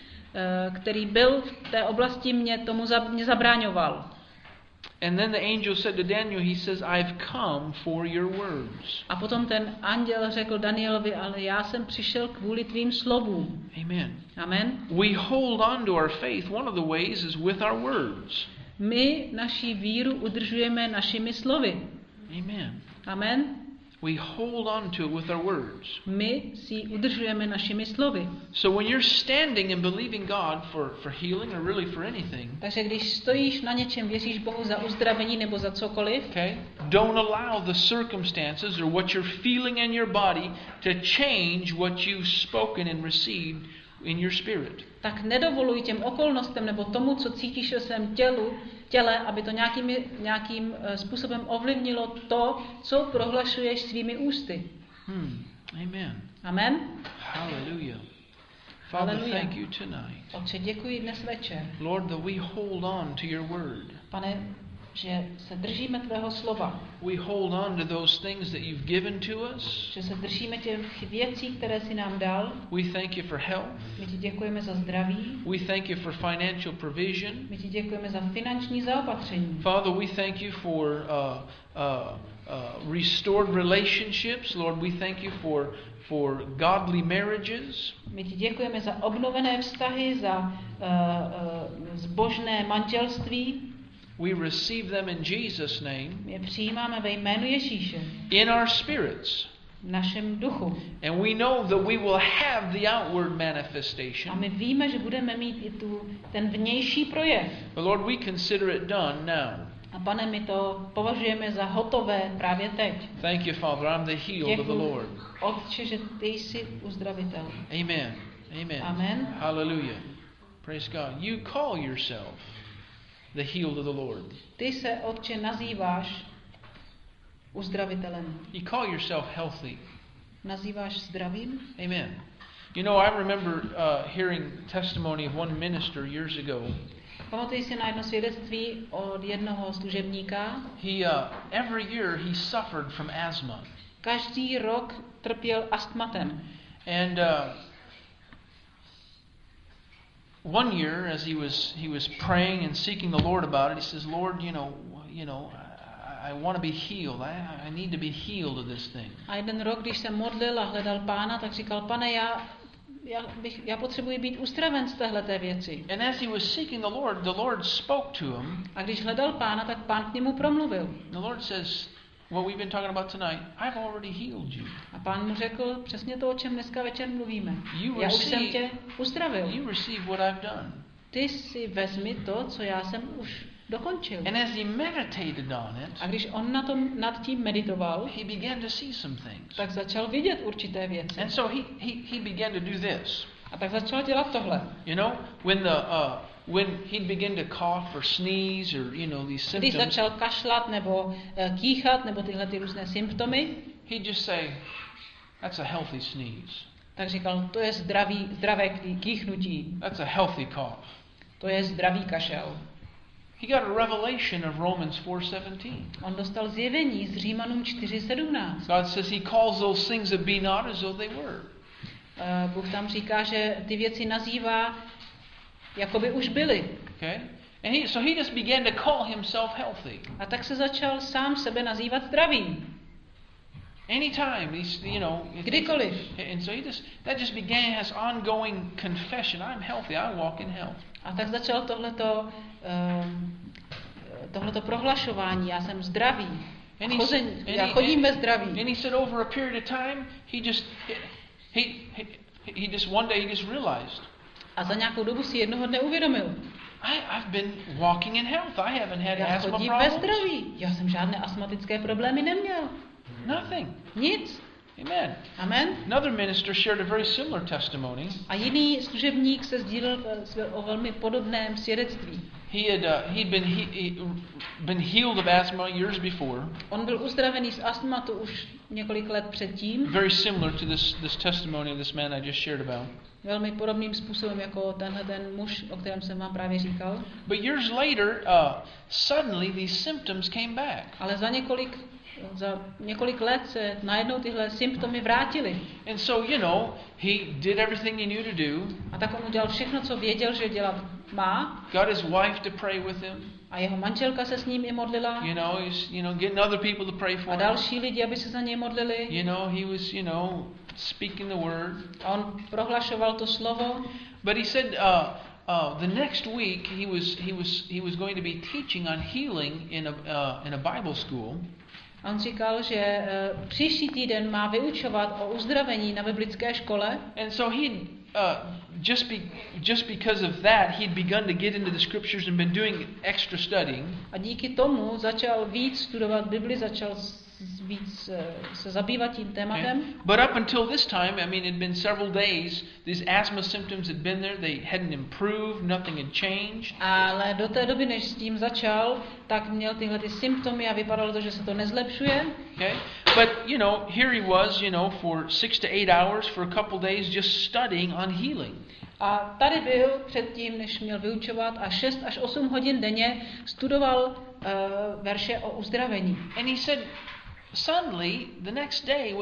A: který byl v té oblasti, mě zabráňoval.
B: And then the angel said to Daniel, he says, I've come for your words.
A: A potom ten anděl řekl Danielovi, ale já jsem přišel kvůli tvým slovům.
B: Amen.
A: Amen.
B: We hold on to our faith. One of the ways is with our words.
A: My naši víru udržujeme našimi slovy.
B: Amen.
A: Amen.
B: We hold on to it with our words.
A: My si udržujeme našimi slovy.
B: So when you're standing and believing God for healing or really for anything,
A: takže když stojíš na něčem, věříš Bohu za uzdravení nebo za cokoliv,
B: okay, don't allow the circumstances or what you're feeling in your body to change what you've spoken and received in your spirit.
A: Tak nedovoluj těm okolnostem nebo tomu, co cítíš ve svém těle, aby to nějakým způsobem ovlivnilo to, co prohlašuješ svými ústy.
B: Amen.
A: Amen.
B: Hallelujah. Father, thank you tonight.
A: Otče, děkuji dnes večer.
B: Lord, that we hold on to your word.
A: Pane, že se držíme tvého slova.
B: We hold on to those things that you've given to us.
A: Že se držíme těch věcí, které jsi nám dal.
B: We thank you for health.
A: My ti děkujeme za zdraví.
B: We thank you for financial provision.
A: My ti děkujeme za finanční zaopatření.
B: Father, we thank you for restored relationships. Lord, we thank you for godly marriages.
A: My ti děkujeme za obnovené vztahy, za zbožné manželství.
B: We receive them in Jesus' name.
A: My je přijímáme ve jménu Ježíše.
B: In our spirits.
A: V našem duchu.
B: And we know that we will have the outward manifestation.
A: A my víme, že budeme mít i ten vnější projev.
B: But Lord, we consider it done now.
A: A Pane, my to považujeme za hotové právě teď.
B: Thank you, Father. I'm the healed of the Lord.
A: Otče, že ty jsi uzdravitel.
B: Amen. Amen.
A: Amen.
B: Hallelujah. Praise God. You call yourself the healed of the Lord.
A: Ty se, Otče, nazýváš uzdravitelem.
B: You call yourself healthy.
A: Nazýváš zdravým?
B: Amen. You know, I remember hearing testimony of one minister years ago.
A: Pamatuji si na jedno svědectví od jednoho služebníka.
B: Every year he suffered from asthma.
A: Každý rok trpěl astmatem.
B: And one year, as he was praying and seeking the Lord about it, he says, "Lord, you know, I want to be healed. I need to be healed of this thing."
A: A jeden rok, když se modlil a hledal Pána, tak říkal: Pane, já potřebuji být uzdraven z téhleté věci.
B: And as he was seeking the Lord spoke to him.
A: A když hledal Pána, tak Pán k němu promluvil.
B: The Lord says, what we've been talking about tonight, I've already healed you.
A: A Pán mu řekl přesně to, o čem dneska večer mluvíme. Já už jsem tě uzdravil.
B: You receive what I've done.
A: Ty si vezmi to, co já jsem už dokončil.
B: And as he meditated on it,
A: a když on nad tím meditoval,
B: he began to see some things.
A: Tak začal vidět určité věci.
B: And so he began to do this.
A: A tak začal dělat tohle.
B: You know, when he'd begin to cough or sneeze or these symptoms.
A: Když začal kašlat nebo kýchat nebo tyhle ty různé symptomy,
B: he'd just say, "That's a healthy sneeze.
A: Tak říkal, to je zdravé kýchnutí.
B: That's a healthy cough."
A: To je zdravý kašel.
B: He got a revelation of Romans 4:17.
A: On dostal zjevení z Římanům 4:17.
B: God says he calls those things that be not as though they were.
A: Bůh tam říká, že ty věci nazývá, jako by už byly.
B: Okay? And so he just began to call himself healthy.
A: A tak se začal sám sebe nazývat zdravým.
B: Anytime,
A: Kdykoliv.
B: And so that just began his ongoing confession. I'm healthy. I walk in health.
A: A tak začal tohleto prohlašování. Já jsem zdravý. Já chodím ve zdraví.
B: And he said over a period of time, he just one day he just realized.
A: A za nějakou dobu si jednoho dne uvědomil.
B: I've been walking in health. I haven't had
A: Já
B: asthma
A: chodím
B: problems.
A: ve zdraví. Já jsem žádné astmatické problémy neměl.
B: Nothing.
A: Nic.
B: Amen.
A: Amen.
B: Another minister shared a very similar testimony.
A: A jiný služebník se sdílel o velmi podobném svědectví.
B: He'd been healed of asthma years before.
A: On byl uzdravený z astmatu už několik let předtím.
B: Very similar to this testimony of this man I just shared about.
A: Velmi podobným způsobem jako tenhle ten muž, o kterém jsem vám právě říkal.
B: But years later, suddenly these symptoms came back.
A: Ale za několik let se najednou tyhle symptomy vrátily.
B: And so, he did everything he knew to do.
A: A tak on udělal všechno, co věděl, že dělat má.
B: Got his wife to pray with him.
A: A jeho manželka se s ním i modlila.
B: He's getting other people to pray for
A: A
B: him.
A: další lidi, aby se za něj modlili.
B: He was, speaking the word.
A: A on prohlašoval to slovo.
B: But he said, the next week he was going to be teaching on healing in a Bible school.
A: On říkal, že příští týden má vyučovat o uzdravení na biblické škole.
B: And so he just because of that he'd begun to get into the scriptures and been doing extra studying.
A: A díky tomu začal víc studovat Bibli, začal víc se zabývat tím tématem.
B: But up until this time, it'd been several days, these asthma symptoms had been there, they hadn't improved, nothing had changed.
A: Ale do té doby, než s tím začal, tak měl tyhle ty symptomy a vypadalo to, že se to nezlepšuje.
B: Okay? But, here he was, for 6 to 8 hours for a couple days just studying on healing.
A: A tady byl předtím, než měl vyučovat, a 6 až 8 hodin denně studoval verše o uzdravení.
B: And he said, suddenly, the next day,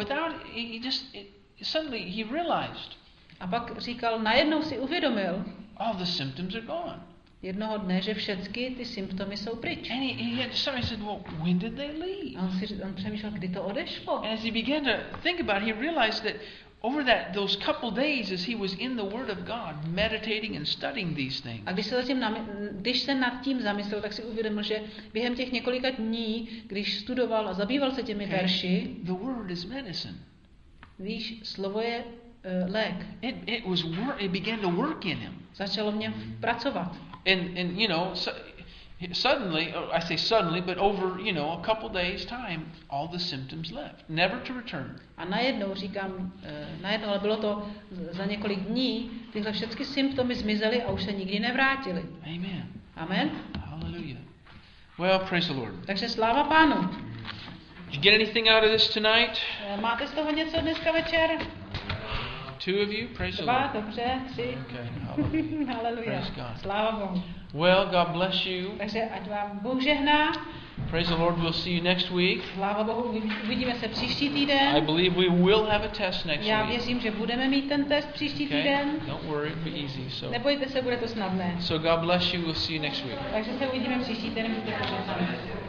B: suddenly he realized.
A: A pak říkal, najednou si uvědomil,
B: all the symptoms are gone.
A: Jednoho dne, že všechny ty symptomy jsou pryč.
B: And he said, well, when did they leave?
A: A on přemýšlel, kdy to odešlo.
B: And as he began to think about it, he realized that over those couple days, as he was in the Word of God, meditating and studying these things.
A: A když se nad tím zamyslel, tak si uvědomil, že během těch několika dní, když studoval a zabýval se těmi verši,
B: the Word is medicine.
A: Víš, slovo je lék.
B: It began to work in him.
A: Začalo v něm pracovat.
B: And suddenly, I say suddenly, but over, a couple days time, all the symptoms left, never to return.
A: A najednou říkám, ale bylo to za několik dní, tyhle všechny symptomy zmizely a už se nikdy nevrátily.
B: Amen.
A: Amen.
B: Hallelujah. Well, praise the Lord.
A: Takže sláva Pánu.
B: Did you get anything out of this tonight?
A: Máte z toho něco dneska večer?
B: 2 of you, praise the
A: Dva,
B: Lord.
A: dobře, 3.
B: Okay,
A: Hallelujah.
B: Praise God.
A: Sláva Bohu.
B: Well, God bless you.
A: Takže ať vám Bůh žehná.
B: Praise the Lord. We'll see you next week.
A: Sláva Bohu, uvidíme se příští týden.
B: I believe we will have a test next
A: Já
B: week.
A: věřím, že budeme mít ten test příští
B: Okay?
A: týden.
B: Don't worry, it'll be easy. So
A: Nebojte se, bude to snadné.
B: God bless you. We'll see you next week.
A: Takže se uvidíme příští týden. Mějte se krásně.